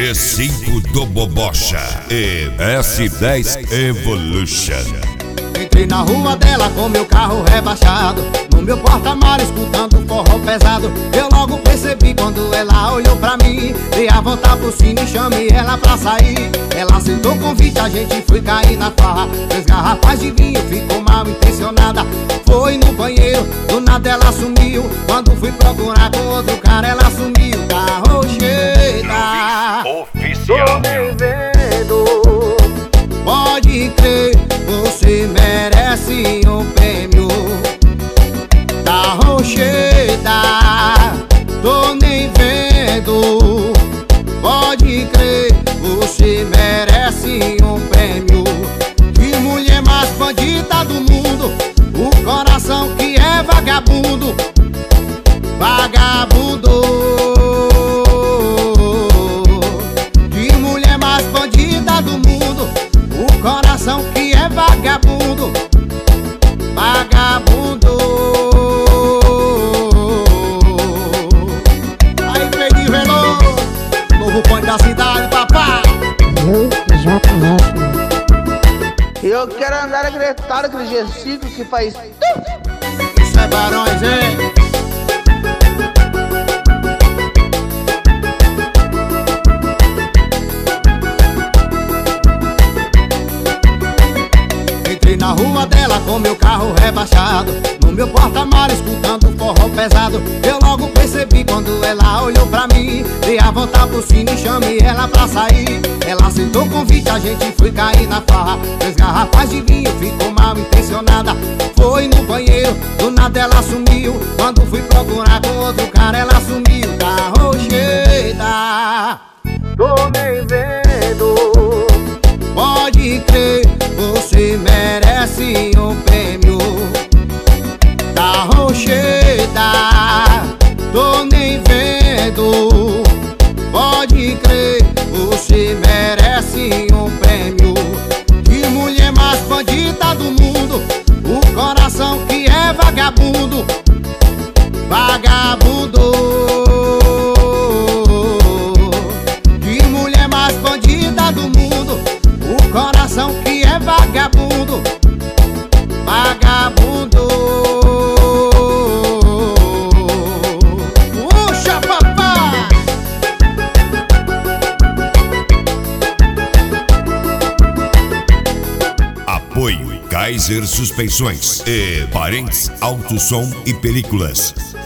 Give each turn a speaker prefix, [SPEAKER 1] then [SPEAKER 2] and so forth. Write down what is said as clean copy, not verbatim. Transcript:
[SPEAKER 1] G5 do Bobocha e S10 Evolution.
[SPEAKER 2] Entrei na rua dela com meu carro rebaixado, no meu porta-malas escutando forró pesado. Eu logo percebi quando ela olhou pra mim, dei a volta por cima e chamei ela pra sair. Ela aceitou o convite, a gente foi cair na farra. 3 garrafas de vinho, ficou mal intencionada. Foi no banheiro, do nada ela sumiu. Quando fui procurar com outro cara, ela sumiu. Carro cheia,
[SPEAKER 1] Oficial.
[SPEAKER 2] pode crer, você merece um prêmio. Da Rocheda, tô nem vendo. Pode crer, você merece um prêmio. Que mulher mais bandida do mundo, o coração que é vagabundo. Vagabundo. Que mulher mais bandida do mundo, o coração que é vagabundo. Vagabundo. Aí, Pedro Veloso, novo ponto da cidade, papai.
[SPEAKER 3] Eu quero andar gritando aquele G5 que faz.
[SPEAKER 2] Isso é Barões, hein? Entrei na rua dela com meu carro rebaixado, no meu porta-malas escutando forró pesado. Eu logo percebi quando ela olhou pra mim, dei a volta por cima e chamei ela pra sair. Ela aceitou o convite, a gente foi cair na farra. 3 garrafas de vinho, ficou mal intencionada. Foi no banheiro, do nada ela sumiu. Quando fui procurar com outro cara, ela sumiu. Da Rocheda, tô nem vendo. Pode crer, você merece um prêmio. Da Rocheda, tô nem vendo. Pode crer, você merece um prêmio. Que mulher mais bandida do mundo, o coração que é vagabundo. Vagabundo. Que mulher mais bandida do mundo, o coração que é vagabundo. Vagabundo. Puxa, papai.
[SPEAKER 1] Apoio Kaiser Suspensões e Parentes Auto Som e Películas.